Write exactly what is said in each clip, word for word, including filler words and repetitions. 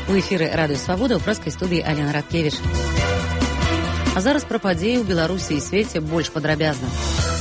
У эфіры Радыё Свабода ў прэскай студыі Алена Радкевіч. А зараз пра падзеі ў Беларусі і свеце больш падрабязна.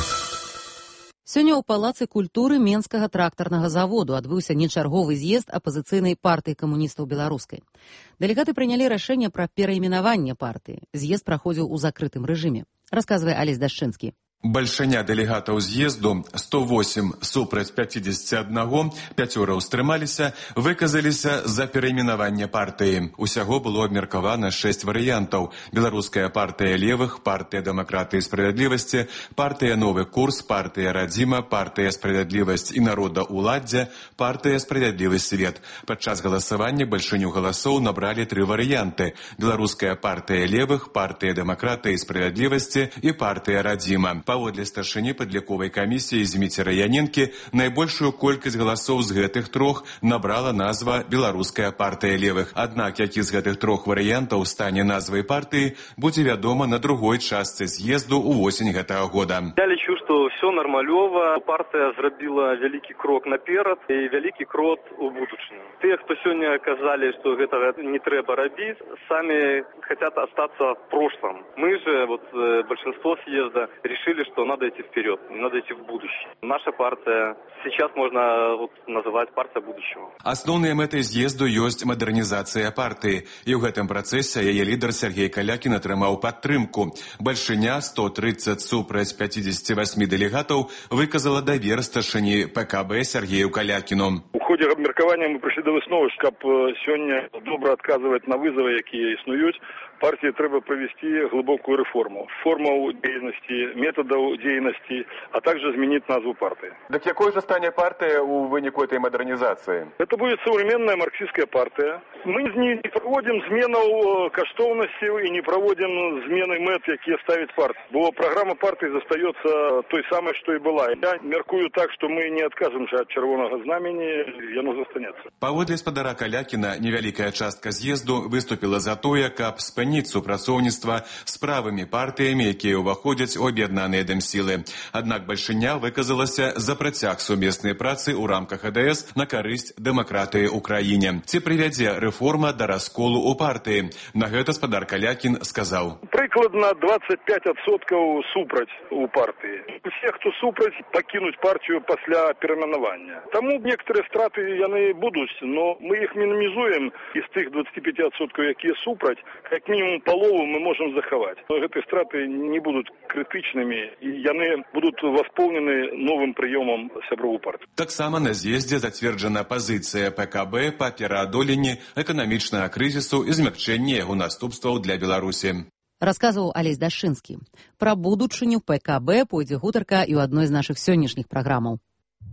Сёння ў палацы культуры Менскага трактарнага заводу адбыўся нечарговы з'езд апазіцыйнай партыі камуністаў беларускай. Дэлегаты прынялі рашэнне пра перайменаванне партыі. З'езд праходзіў у закрытым рэжыме. Расказвае Алесь Дашчынскі. Бальшыня дэлегатаў з'езду сто восем супраць пяцідзесяці аднаго, пяцёра ўстрымаліся, выказаліся за перайменаванне партыі. Усяго было абмеркавана шэсць варыянтаў: Беларуская партыя левых, партыя дэмакраты і справядлівасці, партыя новы курс, партыя радзіма, партыя справядлівасць і народаўладдзя, партыя справядлівы свет. Падчас галасавання бальшыню галасоў набралі тры варыянты: Беларуская партыя левых, партыя дэмакраты і справядлівасці і партыя радзіма. Паводле старшыні падліковай камісіі Зміцера Яненкі, найбольшую колькасць галасоў з гэтых трох набрала назва Беларуская партыя левых. Аднак, які з гэтых трох варыянтаў стане назвай партыі, будзе вядома на другой частцы з'езду ўвосень гэтага года. Я лічу, што ўсё нармалёва. Партыя зрабіла вялікі крок наперад і вялікі крок у будучыню. Тыя, хто сёння казалі, што гэтага не трэба рабіць, самі хотят остаться в прошлом. Мы же, вот большинство съезда, решили, что надо идти вперед, надо идти в будущее. Наша партия сейчас можно вот называть партия будущего. Асноўнай мэтай з'езду ёсць мадэрнізацыя партыі, і ў гэтым працэсе яе лідар Сергей Калякін атрымаў падтрымку. Бальшыня сто тридцать супраць пяцідзесяці васьмі дэлегатаў выказала давер старшыні ПКБ Сергею Калякіну. У ходе абмеркавання мы прыйшлі да высновы, каб сёння добра адказваць на вызовы, якія існуюць, партии трэба провести глубокую реформу. Форму деятельности, методов деятельности, а также изменить назву партии. Так какой же станет партия у вынику этой модернизации? Это будет современная марксистская партия. Мы не проводим змену каштовностей и не проводим змены мет, какие ставит партия. Бо программа партии застается той самой, что и была. Я меркую так, что мы не отказываемся от червоного знамени, и оно застанется. Паводле спадара Калякіна, невялікая частка з'езду выступила за тое, каб спыніць супрацоўніцтва з правымі партыямі, якія ўваходзяць у аб'яднаныя дэмсілы. Аднак бальшыня выказалася за працяг сумеснай працы ў рамках АДС на карысць дэмакратыі ў краіне. Ці прывядзе рэформа да расколу ў партыі? На гэта спадар Калякін сказаў. Прыкладна двадцать пять адсоткаў супраць у партыі. Усе, хто супраць, пакінуць партію пасля перайменавання. Таму некаторыя страты яны будуць, но мы іх мінімізуем из тых двадцати пяти адсоткаў, якія супраць, як минимум полову мы можем заховать. Но эти страты не будут критичными, и яны будут восполнены новым приемом сяброву партии. Таксама на з'ездзе зацверджана пазіцыя ПКБ па пераадоленні эканамічнага крызісу і змякчэнні яго наступстваў для Беларусі. Расказваў Алесь Дашчынскі. Пра будучыню ПКБ пойдзе гутарка і ў адной з нашых сённяшніх праграмаў.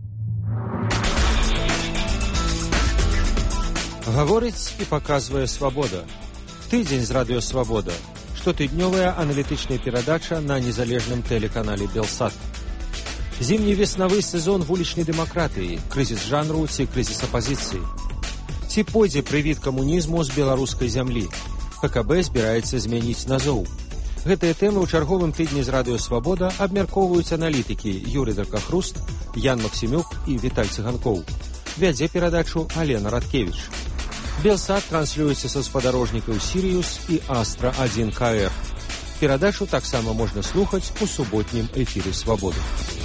Гаворыць і паказвае свабода. Тыдзень з Радыё Свабода. Штотыднёвая аналітычная перадача на незалежным тэлеканале Белсат. Зімні-веснавы сезон вулічнай дэмакратыі, крызіс жанру ці крызіс апазіцыі. Ці пойдзе прывід камунізму з беларускай зямлі? ПКБ збіраецца змяніць назоў. Гэтыя тэмы ў чарговым тыдні з Радыё Свабода абмяркоўваюць аналітыкі Юрый Даркахруст, Ян Максімюк і Віталь Цыганкоў. Вядзе перадачу Алена Радкевіч. Белсат транслюецца са спадарожнікаў Сіріус і Астра один К Р. Перадачу таксама можна слухаць у суботнім эфіры Свабоды.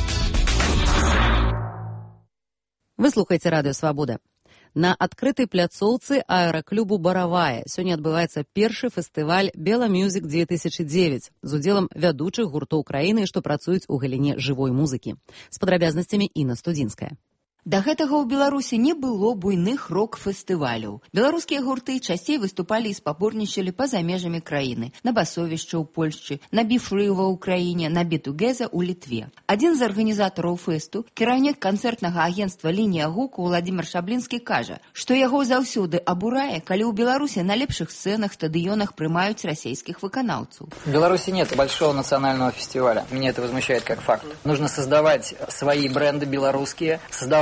Вы слухаеце Радыё Свабода. На адкрытай пляцоўцы аэраклубу «Баравая» сёння адбываецца першы фестываль «Бела Мюзік две тысячи девять» з удзелам вядучых гуртоў краіны, што працуюць у галіне жывой музыкі. З падрабязнасцямі Інна Студзінская. Да гэтага ў Беларусі не было буйных рок-фестываляў. Беларускія гурты часцей выступалі і спаборнічалі па-за межамі краіны. На басовішча ў Польшчы, на біфрыва ў краіне, на бітугеза ў Літве. Адзін з арганізатараў фэсту, кіраўнік канцэртнага агенцтва «Лінія гуку» Владимир Шаблінскі кажа, што яго заўсёды абурае, калі ў Беларусі на лепшых сцэнах, стадыёнах прымаюць расійскіх выканаўцаў. В Беларуси нет большого национального фестиваля. Меня это возмущает как факт. Нужно создавать свои бренды белорусские, создавать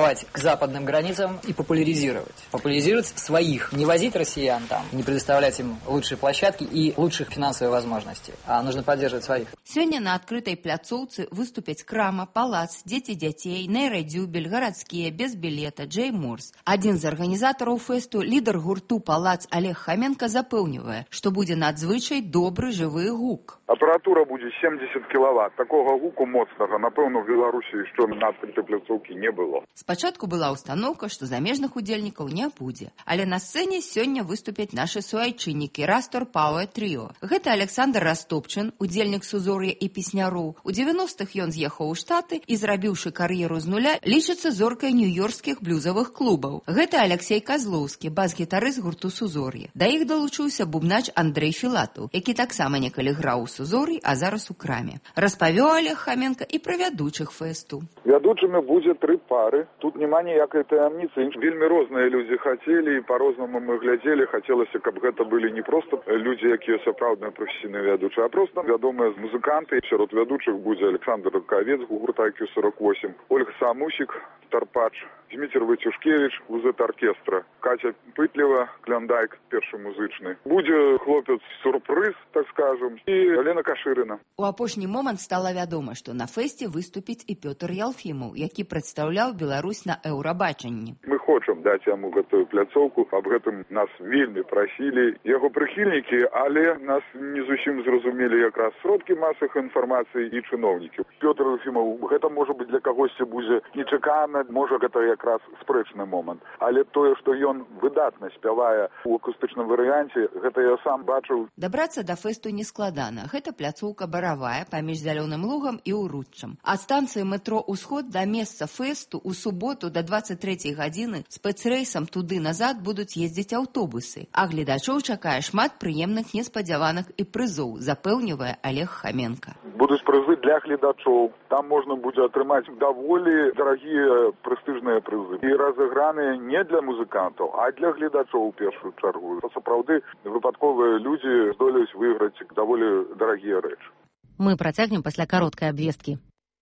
подступать к западным границам и популяризировать. Популяризировать своих. Не возить россиян там, не предоставлять им лучшие площадки и лучших финансовых возможностей, а нужно поддерживать своих. Сёння на адкрытай пляцоўцы выступяць крама, палац, дзеці дзяцей, нейрадзюбель, гарадскія, без білета, Джей Морс. Адзін з арганізатараў фэсту, лідар гурту «Палац» Олег Хоменко запэўнівае, што будзе надзвычай добры жывы гук. Апаратура будзе семьдесят кілават. Такога гуку моцнага, напэўна, в Беларусі яшчэ на адкрытай пляцоўкі не было. Спачатку была ўстаноўка, што замежных удзельнікаў не будзе. Але на сцэне сёння выступяць нашы суайчыннікі «Растор Пауэр Тріо». Гэта Александр Растопчын, удзельнік «Сузор'я» і песняроў. У девяностых ён з'ехаў у Штаты і, зрабіўшы кар'еру з нуля, лічыцца зоркай нью-йоркскіх блюзавых клубаў. Гэта Алексей Козлоўскі, бас-гітарыст гурту «Сузор'я». Да іх далучыўся бубнач Андрэй Філатаў, які таксама некалі граў у «Сузор'і», а зараз у краме. Распавёў Олег Хоменко і пра вядучых фэсту. Вядучымі будзе тры пары. Тут няма ніякай таямніцы. Вельмі розныя людзі хацелі, і па-рознаму мы глядзелі. Хацелася, каб гэта былі не проста людзі, якія сапраўдныя прафесійныя вядучыя, а проста вядомыя музыканты. Сярод вядучых будзе Александр Ковец, гурта ай кью сорок восемь, Ольга Самусік, Тарпач, Дмітрий Вацюшкевич, вузет оркестра, Катя Пытлева, Кляндайк, першы музычны. Будзе хлопец-сюрпрыз, так скажем, і Алена Кашырына. У апошні момант стала вядома, што на фэсце выступіць і Пётр Ялфімаў, які прадстаўляў Беларусь на Еўрабачанні. Мы хочам даць яму гэтую пляцоўку, аб гэтым нас вельмі прасілі яго прыхільнікі, але нас не зусім зразумелі якраз сродкі масавых інфармацыі і чыноўнікі. Пётр Ялфімаў, гэта можа быць для кагосьці будзе нечакана, можа гэта якраз спрэчны момант. Але тое, што ён выдатна спявае у акустычным варыянце, гэта я сам бачыў. Дабрацца да фэсту нескладана. Гэта пляцоўка баравая паміж зялёным лугам і ўруччам. Ад станцыі метро «Усход» да месца фэсту ў суботу да дваццаць трэцяй гадзіны спецрэйсам туды-назад будуць ездзіць аўтобусы. А гледачоў чакае шмат прыемных неспадзяванак і прызоў, запэўнівае Олег Хоменко. Будуць прызы для гледачоў. Там можна будзе атрымаць даволі дарагія прэстыжныя прызы. І разыграныя не для музыкантаў, а для гледачоў у першую чаргу. Сапраўды выпадковыя людзі здолеюць выйграць даволі дарагія рэчы. Мы працягнем пасля кароткай абвесткі.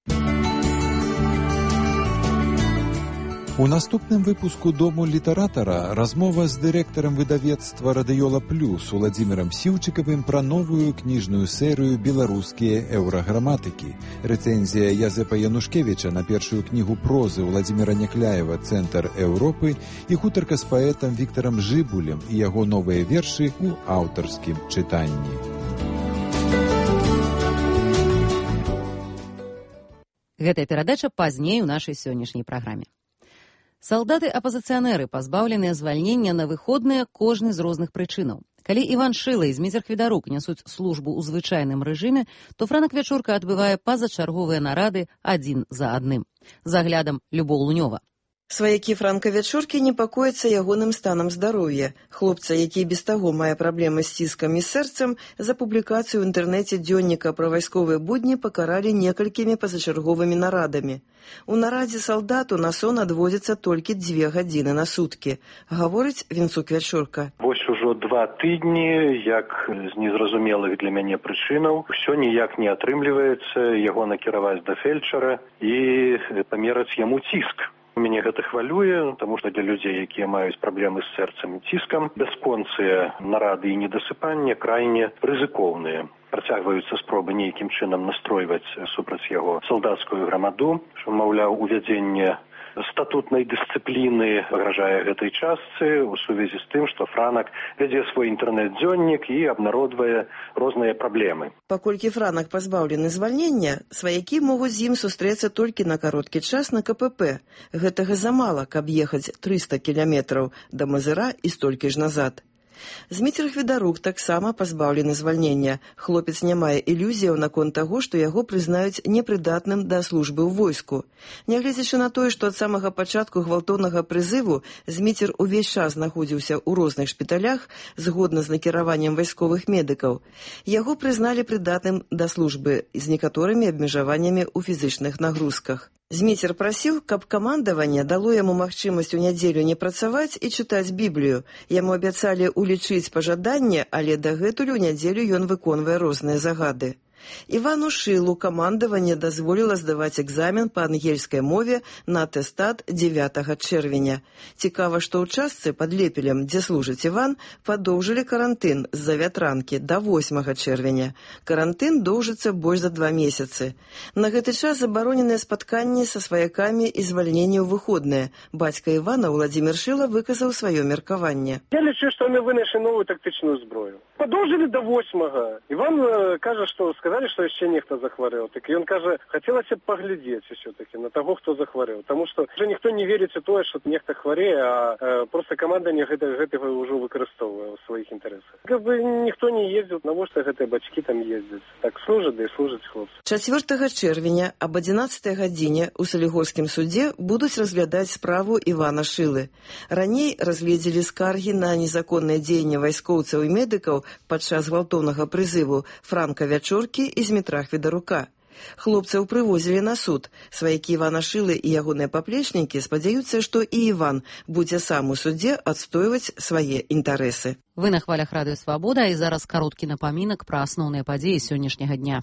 У наступным выпуску «Дому літаратара» размова з дырэктарам выдавецтва «Радыёла Плюс» Уладзімірам Сіўчыкавым пра новую кніжную серыю «Беларускія еўраграматыкі». Рэцэнзія Язэпа Янушкевіча на першую кнігу прозы Уладзіміра Някляева «Цэнтр Еўропы» і гутарка з паэтам Віктарам Жыбулем і яго новыя вершы ў аўтарскім чытанні. Гэтая перадача пазней у нашай сённяшняй праграме. Салдаты-апазіцыянеры пазбаўленыя звальнення на выходныя кожны з розных прычынаў. Калі Іван Шыла і Зміцер Хвідарук нясуць службу ў звычайным рэжыме, то Франак Вячорка адбывае пазачарговыя нарады адзін за адным. З аглядам Любоў Лунёва. Сваякі Франка Вячоркі непакояцца ягоным станам здароўя. Хлопца, які без таго мае праблемы з ціскам і сэрцам, за публікацыю ў інтэрнэце дзённіка пра вайсковыя будні пакаралі некалькімі пазачарговымі нарадамі. У нарадзе салдату на сон адводзіцца толькі дзве гадзіны на суткі, гаворыць Вінцук Вячорка. Вось ужо два тыдні, як з незразумелых для мяне прычынаў, усё ніяк не атрымліваецца яго накіраваць да фельчара і памераць яму ціск. Мяне гэта хвалюе, таму што для людзей, якія маюць праблемы з сэрцам і ціскам, бясконцыя нарады і недасыпання крайне рызыкоўныя. Працягваюцца спробы нейкім чынам настройваць супраць яго салдацкую грамаду, што, маўляў, увядзенне статутнай дысцыпліны пагражае гэтай частцы у сувязі з тым, што Франак вядзе свой інтэрнэт-дзённік і абнародвае розныя праблемы. Паколькі Франак пазбаўлены звальнення, сваякі могуць з ім сустрэцца толькі на кароткі час на ка пэ пэ. Гэтага замала, каб ехаць трыста кіламетраў да Мазыра і столькі ж назад. Зміцер Хвідарук таксама пазбаўлены звальнення. Хлопец не мае ілюзіяў наконт таго, што яго прызнаюць непрыдатным да службы ў войску. Нягледзячы на тое, што ад самага пачатку гвалтоўнага прызыву Зміцер увесь час знаходзіўся ў розных шпіталях, згодна з накіраваннем вайсковых медыкаў, яго прызналі прыдатным да службы з некаторымі абмежаваннямі ў фізычных нагрузках. Зміцер прасіў, каб камандаванне дало яму магчымасць у нядзелю не працаваць і чытаць Біблію. Яму абяцалі улічыць пажаданне, але дагэтуль у нядзелю ён выконвае розныя загады. Івану Шылу камандаванне дазволіла здаваць экзамен па ангельскай мове на атэстат дзевятага чэрвеня. Цікава, што ў частцы пад Лепелем, дзе служыць Іван, падоўжылі карантын з-за вятранкі да восьмага чэрвеня. Карантын доўжыцца больш за два месяцы. На гэты час забароненыя спатканні са сваякамі і звальненне ў выходныя. Бацька Івана, Владзімір Шыла, выказаў сваё меркаванне. Я лічу, што яны вынайшлі новую тактычную зброю. Падоўжылі да восьмага. Іван э, кажа, што сказалі, што яшчэ нехта захварэў. Так ён кажа, хацелася б паглядзець усё-таки на таго, хто захварэў. Таму што ўжо ніхто не верыць у тое, што нехта хварэе, а э, проста каманданне гэта, гэтага ўжо выкарыстоўвае ў сваіх інтарэсах. Как бы ніхто не ездзіў, навошта гэтыя бацькі там ездзяць. Так служаць, да і служаць хлопцы. чацвёртага чэрвеня аб адзінаццатай гадзіне ў Салігорскім судзе будуць разглядаць справу Івана Шылы. Раней разгледзелі скаргі на незаконнае дзеянне вайскоўцаў і медыкаў падчас гвалтоўнага прызыву Франка Вячоркі і Змітра Хведарука. Хлопцаў прывозілі на суд. Сваякі Івана Шылы і ягоныя паплечнікі спадзяюцца, што і Іван будзе сам у судзе адстойваць свае інтарэсы. Вы на хвалях радыё Свабода, і зараз кароткі напамінак пра асноўныя падзеі сённяшняга дня.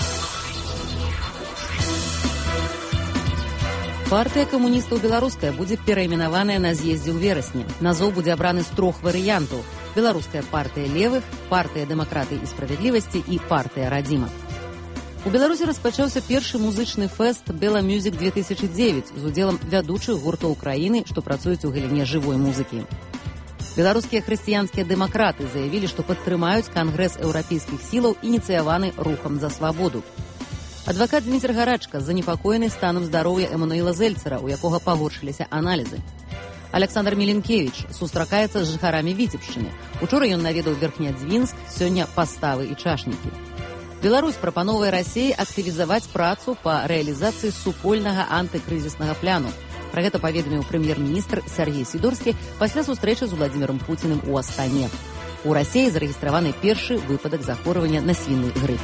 Партыя камуністаў беларуская будзе перайменаваная на з'ездзе ў верасні. Назоў будзе абраны з трох варыянтаў: беларуская партыя левых, партыя дэмакраты і справядлівасці і партыя радзіма. У Беларусі распачаўся першы музычны фэст «Бела Мюзік две тысячи девять» з удзелам вядучых гуртоў краіны, што працуюць у галіне жывой музыкі. Беларускія хрысціянскія дэмакраты заявілі, што падтрымаюць кангрэс еўрапейскіх сілаў, ініцыяваны рухам за свабоду. Адвакат Дмітр Гарачка занепакоены станам здароўя Эмануіла Зельцера, у якога пагоршыліся аналізы. Александр Міленкевіч сустракаецца з жыхарамі Віцебшчыны. Учора ён наведаў Верхнядзвінск, сёння паставы і чашнікі. Беларусь прапановвае Расіі актывізаваць працу па рэалізацыі супольнага антыкрызіснага пляну. Пра гэта паведаміў прэм'ер-міністр Сяргей Сідорскі пасля сустрэчы з Уладзімірам Пуціным у Астане. У Расіі зарэгістраваны першы выпадак захворвання на свіны грып.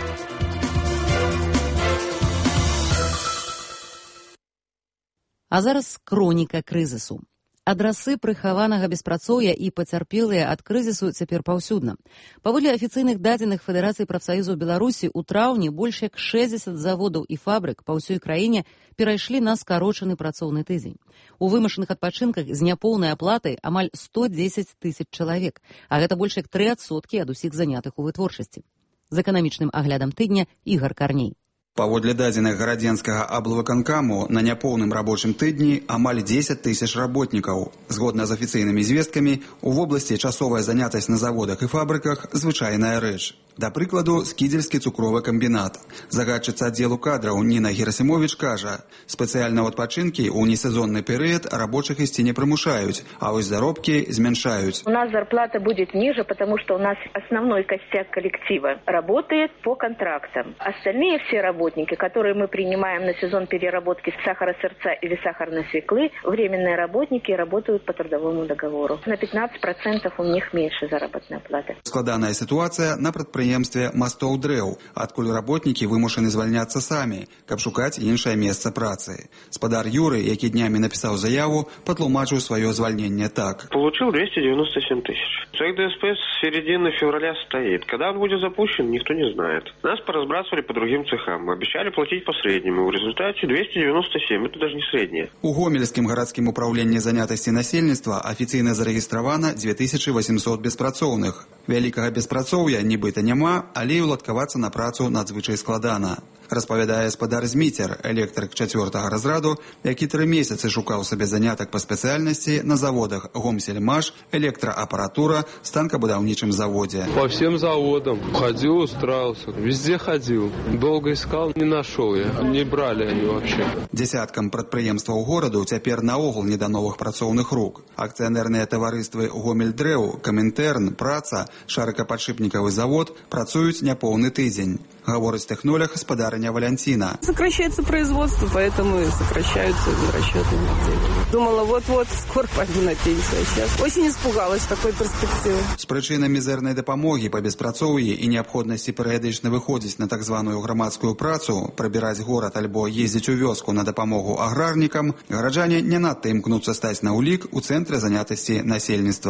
А зараз хроніка крызісу. Адрасы прыхаванага беспрацоўя і пацярпелыя ад крызісу цяпер паўсюдна. Паводле афіцыйных дадзеных Федэрацыі прафсаюзаў Беларусі, у траўні больш як шэсцьдзесят заводаў і фабрык па ўсёй краіне перайшлі на скарочаны працоўны тыдзень. У вымушаных адпачынках з няпоўнай аплатай амаль сто дзесяць тысяч чалавек, а гэта больш як тры адсоткі ад усіх занятых у вытворчасці. З эканамічным аглядам тыдня Ігар Карней. Паводле дадзеных гарадзенскага аблвыканкаму, на няпоўным рабочым тыдні амаль дзесяць тысяч работнікаў. Згодна з афіцыйнымі звесткамі, у вобласці часовая занятасць на заводах і фабрыках звычайная рэч. Да прыкладу, скідзельскі цукровы камбінат. Загадчыца аддзелу кадраў Ніна Герасімовіч кажа, спецыяльна ў адпачынкі ў несезонны перыяд рабочых ісці не прымушаюць, а вось заробкі змяншаюць. У нас зарплата будет ниже, потому что у нас основной костяк коллектива работает по контрактам. Остальные все работники, которые мы принимаем на сезон переработки сахара-сырца или сахарной свеклы, временные работники работают по трудовому договору. На пятнадцать процентов у них меньше заработная плата. Складаная ситуация на предприятии мастоў дрэў, адкуль работнікі вымушаны звальняцца самі, каб шукаць іншае месца працы. Спадар Юры, які днямі напісаў заяву, патлумачыў сваё звальненне так. Получил двести девяносто семь тысяч. Проект ДСП с середины февраля стоит. Когда он будет запущен, никто не знает. Нас поразбрасывали по другим цехам. Обещали платить по среднему. В результате двести девяносто семь. Это даже не среднее. У Гомельскім гарадскім управленні занятасці насельніцтва афіцыйна зарэгістравана две тысячи восемьсот беспрацоўных. Вялікага беспрацоўя нібыта няма, але і уладкавацца на працу надзвычай складана. Распавядае спадар Зміцер, электрык чацвёртага разраду, які тры месяцы шукаў сабе занятак па спецыяльнасці на заводах Гомсельмаш, электроапаратура, станкабудаўнічым заводзе. По всем заводам ходил, устраивался, везде ходил. Долго искал, не нашел я. Не брали они вообще. Дзясяткам прадпрыемстваў гораду цяпер наогул не да новых працоўных рук. Акцыянерныя таварыствы Гомельдрэў, Камінтэрн, Праца, шарыкападшипнікавы завод працуюць няпоўны тыдзень. Гаворыць тэхнолог спадарыня Валянціна. Сокращается производство, поэтому и сокращаются расчеты. Думала, вот-вот, скоро пойду на пенсию. А сейчас очень испугалась такой перспективы. З прычыны мізэрнай дапамогі па беспрацоўі і неабходнасці перыядычна выходзіць на так званую грамадскую працу, прабіраць горад альбо ездзіць у вёску на дапамогу аграрнікам, гараджане не надта імкнуцца стаць на ўлік у цэнтры занятасці насельніцтва.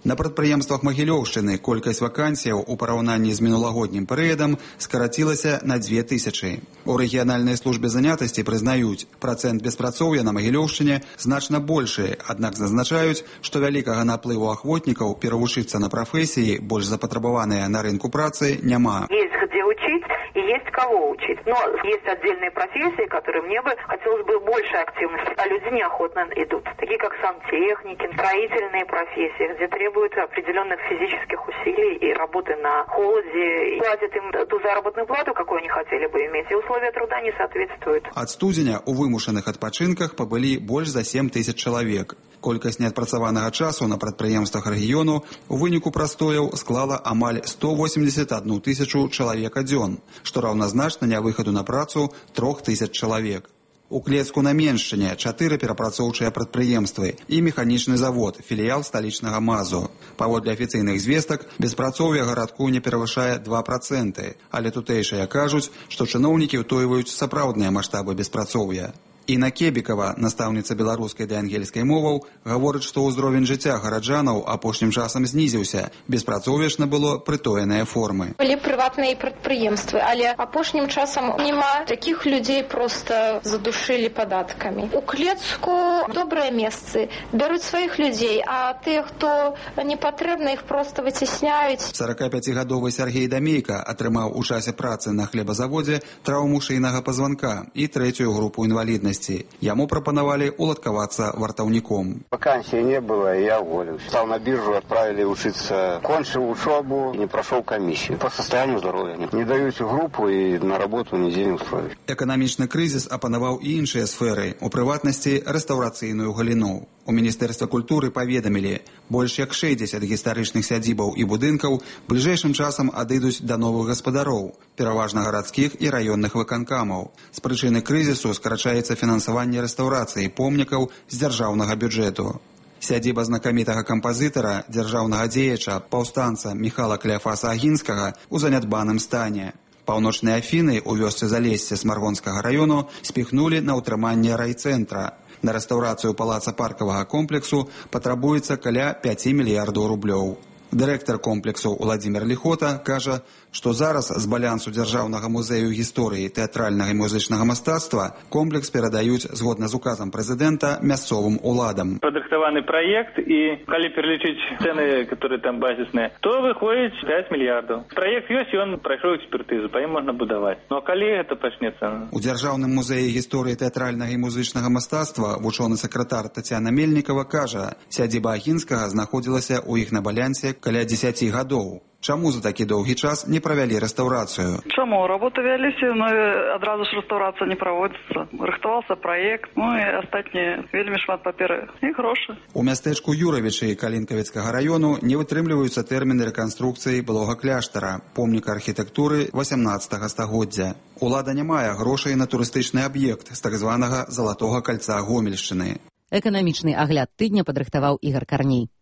На прадпрыемствах Магілёўшчыны колькасць вакансіяў у параўнанні з мінулагоднім перыядам скарацілася на дзве тысячы. У рэгіянальнай службе занятасці прызнаюць, працэнт беспрацоўя на Магілёўшчыне значна большы, аднак зазначаюць, што вялікага наплыву ахвотнікаў перавучыцца на прафесіі, больш запатрабаваныя на рынку працы, няма. Есть где учить и есть кого учить. Но есть отдельные профессии, которые мне бы хотелось бы большей активности, а люди неохотно идут. Такие как сантехники, строительные профессии, где требуют определенных физических усилий и работы на холоде. И платят им ту заработную плату, какую они хотели бы иметь, и условия труда не соответствуют. Ад студзеня у вымушаных адпачынках пабылі больш за сем тысяч чалавек. Колькасць неадпрацаванага часу на прадпрыемствах рэгіёну у выніку прастояў склала амаль сто восемьдесят одну тысячу чалавека дзён, што раўназначна нявыхаду на працу трох тысяч чалавек. У Клецку на Меншчыне чатыры перапрацоўчыя прадпрыемствы і механічны завод, філіял сталічнага МАЗу. Паводле афіцыйных звестак, беспрацоўе гарадку не перавышае два працэнты, але тутэйшыя кажуць, што чыноўнікі ўтойваюць сапраўдныя маштабы беспрацоўя. Інна Кебікава, настаўніца беларускай ды ангельскай моваў, гаворыць, што ўзровень жыцця гараджанаў апошнім часам знізіўся. Беспрацоўе ж набыло прытоеныя формы. Былі прыватныя прадпрыемствы, але апошнім часам няма такіх людзей, проста задушылі падаткамі. У Клецку добрыя месцы, бяруць сваіх людзей, а тыя, хто не патрэбна, іх проста выцісняюць. саракапяцігадовы Сергей Дамейка атрымаў у часе працы на хлебазаводзе траўму шыйнага пазванка і трэцюю групу інваліднасці. Яму прапанавалі уладкавацца вартаўніком. Вакансии не было, и я уволился. Стал на биржу, отправили учиться. Кончил учебу, не прошел комиссию. По состоянию здоровья. Не дают группу и на работу нигде не устроили. Эканамічны крызіс апанаваў і іншыя сферы, у прыватнасці рэстаўрацыйную галіну. У Міністэрстве культуры паведамілі, больш як шэсцьдзесят гістарычных сядзібаў і будынкаў бліжэйшым часам адыдуць да новых гаспадароў, пераважна гарадскіх і раённых выканкамаў. З прычыны крызісу скарачаецца фінансаванне рэстаўрацыі помнікаў з дзяржаўнага бюджэту. Сядзіба знакамітага кампазітара, дзяржаўнага дзеяча, паўстанца Міхала Кляфаса Агінскага ў занядбаным стане. Паўночныя Афіны ў вёсцы Залессе Смаргонскага раёну спіхнулі на ўтрыманне райцэнтра. На рэстаўрацыю палаца паркавага комплексу патрабуецца каля пяці мільярдаў рублёў. Дырэктар комплексу Уладзімір Ліхота кажа, што зараз з балансу Дзяржаўнага музею гісторыі тэатральнага і музычнага мастацтва комплекс перадаюць згодна з указам прэзідэнта мясцовым уладам. Падрыхтаваны праект, і калі пералічыць цэны, которые там базісныя, то выходзіць пяць мільярдаў. Праект ёсць, ён прайшоў экспертызу, па ім можна будаваць. Ну а калі гэта пачнецца? У Дзяржаўным музеі гісторыі тэатральнага і музычнага мастацтва вучоны сакратар Тацяна Мельнікава кажа, сядзіба Агінскага знаходзілася ў іх на балянсе каля дзесяці гадоў. Чаму за такі доўгі час не правялі рэстаўрацыю? Чаму? Работы вяліся, но адразу ж рэстаўрацыя не праводзіцца. Рыхтаваўся праект, ну і астатнія вельмі шмат паперы і грошы. У мястэчку Юравічы Калінкавіцкага раёну не вытрымліваюцца тэрміны рэканструкцыі былога кляштара, помніка архітэктуры васямнаццатага стагоддзя. Улада не мае грошай на турыстычны аб'ект з так званага залатога кальца Гомельшчыны. Эканамічны агляд тыдня падрыхтаваў Ігар Карней.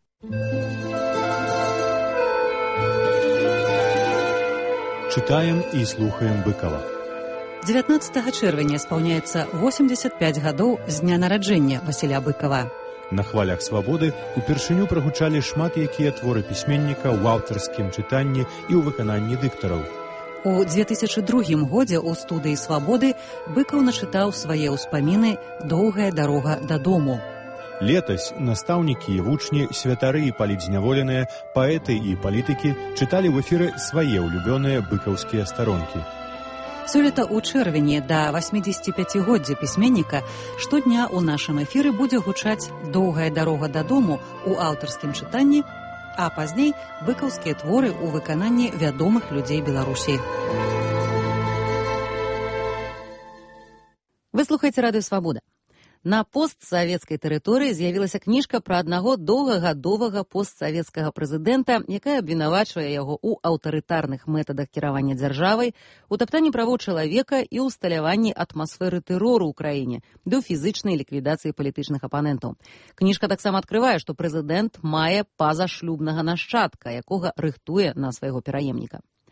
Читаем и слухаем Быкова. дзевятнаццатага чэрвеня спаўняецца восемьдесят пять гадоў з дня нараджэння Васіля Быкова. На хвалях свабоды упершыню прагучалі шмат якія творы пісьменніка ў аўтарскім чытанні і ў выкананні дыктараў. У две тысячы другім годзе ў студыі «Свабоды» Быкаў начытаў свае ўспаміны «Доўгая дарога дадому». Летась настаўнікі і вучні, святары і палітзняволеныя, паэты і палітыкі чыталі ў эфіры свае ўлюбёныя быкаўскія старонкі. Сёлета ў чэрвені да восьмідзесяціпяцігоддзя пісьменніка штодня ў нашым эфіры будзе гучаць «Доўгая дарога дадому» у аўтарскім чытанні, а пазней быкаўскія творы ў выкананні вядомых людзей Беларусі. Вы слухаеце радыё «Свабода». На постсавецкай тэрыторыі з'явілася кніжка пра аднаго доўгагадовага постсавецкага прэзідэнта, якая абвінавачвае яго ў аўтарытарных мэтадах кіравання дзяржавай, у таптанні правоў чалавека і ўсталяванні атмасферы тэрору ў краіне, ды ў фізычнай ліквідацыі палітычных апанентаў. Кніжка таксама адкрывае, што прэзідэнт мае пазашлюбнага нашчадка, якога рыхтуе на свайго пераемніка.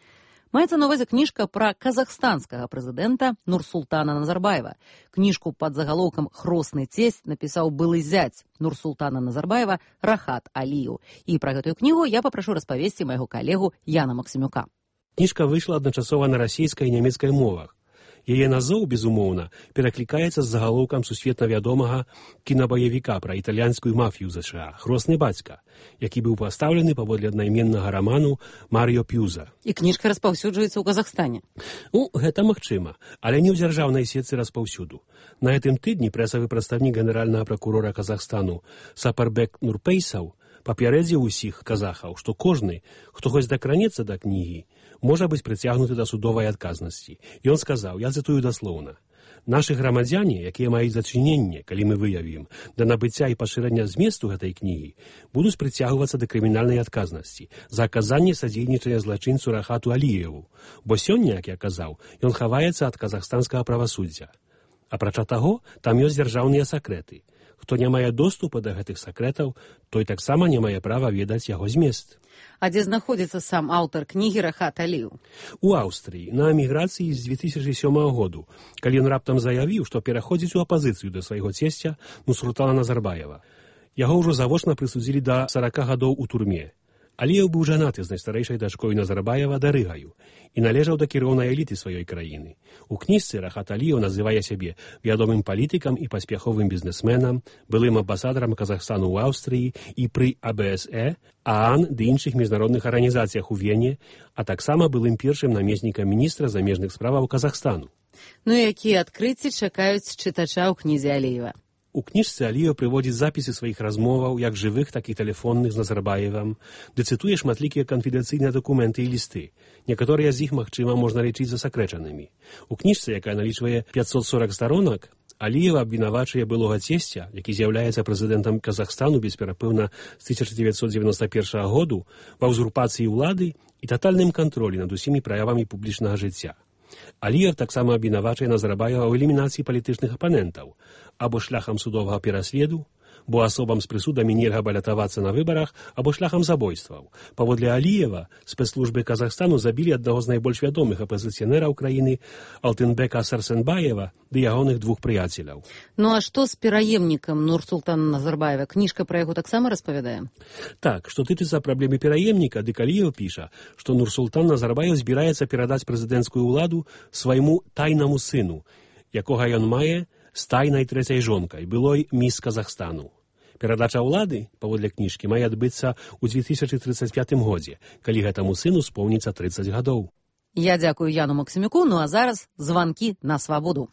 Маецца на ўвазе кніжка пра казахстанскага прэзідэнта Нурсултана Назарбаева. Кніжку пад загалоўкам «Хросны цесть» напісаў былы зяць Нурсултана Назарбаева Рахат Аліеў. І пра гэтую кнігу я папрашу распавесці майго калегу Яна Максімюка. Кніжка выйшла адначасова на расійскай і нямецкай мовах. Яе назоў, безумоўна, пераклікаецца з загалоўкам сусветна вядомага кінабаявіка пра італьянскую мафію ЗША «Хросны бацька», які быў пастаўлены паводле аднайменнага раману Марыё П'юза. І кніжка распаўсюджваецца ў Казахстане. Ну, гэта магчыма, але не ў дзяржаўнай сетцы распаўсюду. На гэтым тыдні прэсавы прадстаўнік генеральнага пракурора Казахстану Сапарбек Нурпейсаў папярэдзіў усіх казахаў, што кожны, хто хоць дакранецца да кнігі, можа быць прыцягнуты да судовай адказнасці. Ён сказаў, я цытую даслоўна: «Нашы грамадзяне, якія маюць зачыненне, калі мы выявім, да набыцця і пашырання зместу гэтай кнігі, будуць прыцягвацца да крымінальнай адказнасці за аказанне садзейнічання злачынцу Рахату Аліеву, бо сёння, як я казаў, ён хаваецца ад казахстанскага правасуддзя. Апрача таго, там ёсць дзяржаўныя сакрэты. Хто не мае доступа да гэтых сакрэтаў, той таксама не мае права ведаць яго змест». А дзе знаходзіцца сам аўтар кнігі Рахат Аліеў? У Аўстрыі, на эміграцыі з дзве тысячы сёмага году, калі ён раптам заявіў, што пераходзіць у апазіцыю да свайго цесця Нурсултана Назарбаева. Яго ўжо завочна прысудзілі да сарака гадоў у турме. Аліеў быў жанаты з найстарэйшай дачкой Назарбаева Дарыгаю і належаў да кіроўнай эліты сваёй краіны. У кніжцы Рахат Аліеў называе сябе вядомым палітыкам і паспяховым бізнесменам, былым амбасадарам Казахстану ў Аўстрыі і пры А Б С Э, ААН ды іншых міжнародных арганізацыях у Вене, а таксама былым першым намеснікам міністра замежных справаў Казахстану. Ну і якія адкрыцці чакаюць чытача ў кнізе Аліева? У кніжцы Аліеў прыводзіць запісы сваіх размоваў, як жывых, так і тэлефонных з Назарбаевым, ды цытуе шматлікія канфідэнцыйныя дакументы і лісты. Некаторыя з іх, магчыма, можна лічыць засакрэчанымі. У кніжцы, якая налічвае пятьсот сорок старонак, Аліева абвінавачвае былога цесця, які з'яўляецца прэзідэнтам Казахстану бесперапынна з тысяча дзевяцьсот дзевяноста першага году, ва ўзурпацыі ўлады і татальным кантролі над усімі праявамі публічнага жыцця. Аліеў таксама абвінавачвае Назарбаева ў элімінацыі палітычных апанентаў або шляхам судовага пераследу, бо асобам з прысудамі нельга балятавацца на выбарах, або шляхам забойстваў. Паводле Аліева, спецслужбы Казахстану забілі аднаго з найбольш вядомых апазіцыянераў краіны Алтынбека Сарсенбаева ды ягоных двух прыяцеляў. Ну а што з пераемнікам Нурсултана Назарбаева? Кніжка пра яго таксама распавядае? Так, што тычыцца праблемы пераемніка, дык Аліеў піша, што Нурсултан Назарбаев збіраецца перадаць прэзідэнцкую ўладу свайму тайнаму сыну, якога ён мае з тайнай трэцяй жонкай, былой міс Казахстану. Перадача ўлады, паводле кніжкі, мае адбыцца ў дзве тысячы трыццаць пятым годзе, калі гэтаму сыну споўніцца трыццаць гадоў. Я дзякую Яну Максімюку, ну а зараз званкі на свабоду.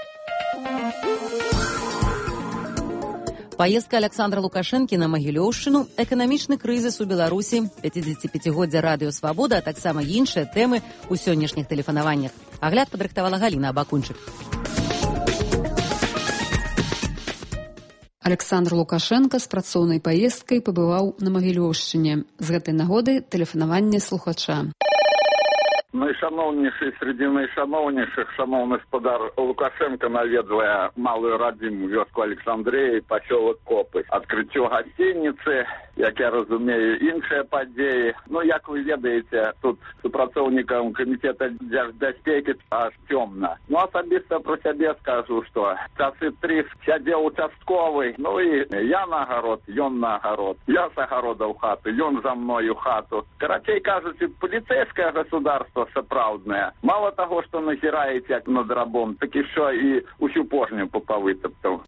Поездка Александра Лукашэнкі на Магілёўшчыну, эканамічны крызіс у Беларусі, пяцідзесяціпяцігоддзя радыё «Свабода», а таксама іншыя тэмы ў сённяшніх тэлефанаваннях. Агляд падрыхтавала Галіна Абакунчык. Александр Лукашенко з працоўнай паездкай пабываў на Магілёўшчыне. З гэтай нагоды тэлефанаванне слухача. Найшановніший серед найшановніших, шановний господар Лукашенко наведывая малую родимую вёску Александрии, поселок Копы. Открытие гостиницы, як я разумею, іншыя падзеі. Ну, як вы ведаеце, тут супрацоўнікам комитета дзяржбяспекі аж цёмна. Ну, асабіста про сябе скажу, что часы тры сядзеў участковый, ну и я на агарод, ён на агарод. Я с агарода ў хату, ён за мною хату. Карацей кажучи, полицейское государство сапраўднае. Мало того, что назіраеце як над рабом, так еще и усю пожню попавытаптаў.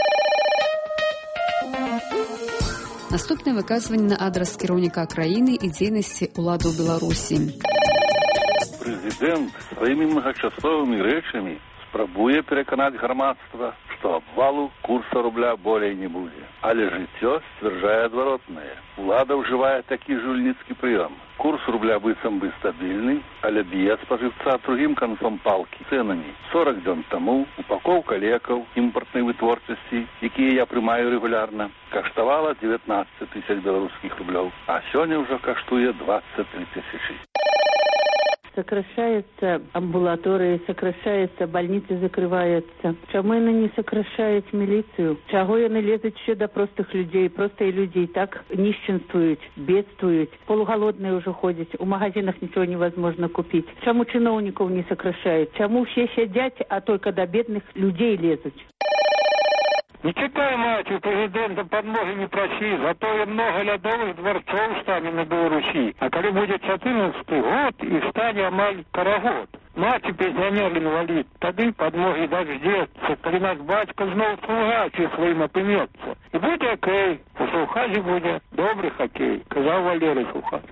Наступнае выказванне на адрас кіраўніка краіны і дзейнасці ўлады ў Беларусі. Прэзідэнт сваімі многачасовымі рэчамі спрабуе пераканаць грамадства, што абвалу курса рубля болей не будзе. Але жыццё сцвярджае адваротнае. Улада ўжывае такі жульніцкі прыём. Курс рубля быццам бы стабільны, але б'е спажыўца другім канцом палкі цэнамі. сорок дзён таму упакоўка лекаў імпартнай вытворчасці, якія я прымаю рэгулярна, каштавала дзевятнаццаць тысяч беларускіх рублёў, а сёння ўжо каштуе дваццаць тры тысячы. Сокращаются амбулатории, сокращаются больницы, закрываются. Чему они не сокращают милицию? Чего они лезут еще до простых людей? Простые люди и так нищенствуют, бедствуют. Полуголодные уже ходят. У магазинах ничего невозможно купить. Чему чиновников не сокращают? Чему все сидят, а только до бедных людей лезут? Не читай, мать, у президента подмоги не проси, зато и много лядовых дворцов стане на Беларуси. А когда будет четырнадцатый год, и стане амаль карагод. Мать пенсионер инвалид, тады подмоги дождется, коли наш батька знов слугачі своим опиметься. И будет окей, у Сухази будет добрый хоккей, казал Валерий Сухач.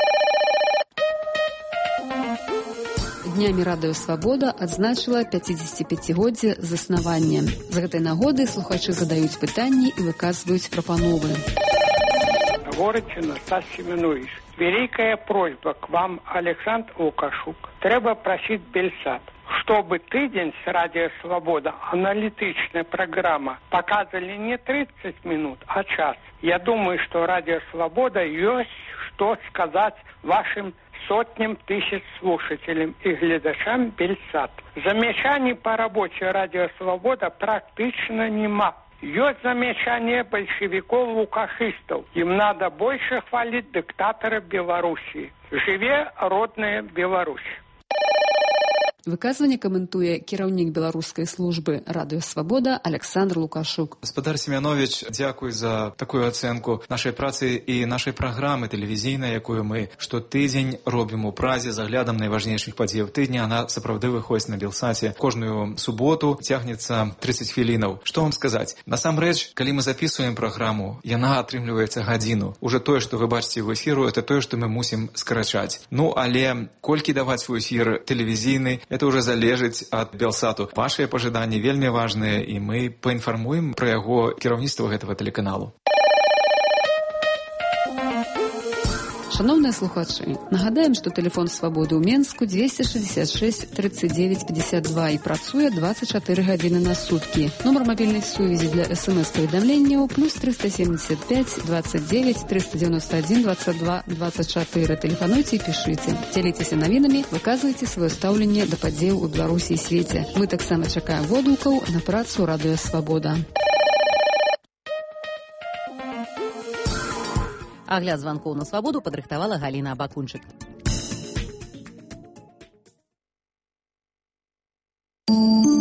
Днямі радыё «Свабода» адзначыла пяцідзесяціпяцігоддзе заснавання. З гэтай нагоды слухачы задаюць пытанні і выказваюць прапановы. Говорите, Настас Семенович, великая просьба к вам, Александр Лукашук. Треба просить Бельсат, чтобы тыдень с радио «Свобода» аналитичная программа показывали не тридцать минут, а час. Я думаю, что радио «Свобода» есть что сказать вашим сотням тысяч слушателям и глядачам Бельсат. Замечаний по работе радио «Свобода» практично нема. Есть замечание большевиков-лукашистов. Им надо больше хвалить диктатора Белоруссии. Живе родная Беларусь. Выказванне каментуе кіраўнік беларускай службы радыё «Свабода» Александр Лукашук. Гаспадар Семянович, дзякуй за такую ацэнку нашай працы і нашай праграмы тэлевізійнай, якую мы штотыдзень робім у празе з аглядам найважнейшых падзеяў тыдня. Она сапраўды выходзіць на Белсаце кожную суботу, цягнецца тридцать хвілінаў. Што вам сказаць? Насамрэч, калі мы записываем праграму, яна атрымліваецца гадзіну. Уже тое, што вы бачыце ў эфіру, это тое, што мы мусім скарачаць. Ну, але колькі даваць свой эфір тэлевізійны, это уже залежыць ад Белсату. Вашыя пажаданні вельмі важныя, і мы паінфармуем пра яго кіраўніцтва гэтага тэлеканалу. Шановныя слухачы, нагадаем, што тэлефон «Свабоды» ў Менску двести шестьдесят шесть тридцать девять пятьдесят два і працуе двадцать четыре гадзіны на суткі. Нумар мабільнай сувязі для эс-эм-эс-паведамленняў плюс триста семьдесят пять двадцать девять триста девяносто один двадцать два двадцать четыре. Тэлефануйце і пішыце. Дзяліцеся навінамі, выказвайце сваё стаўленне да падзеяў у Беларусі і свеце. Мы таксама чакаем водгукаў на працу радыё «Свабода». Агляд званкоў на «Свабоду» падрыхтавала Галіна Абакунчык. Thank you.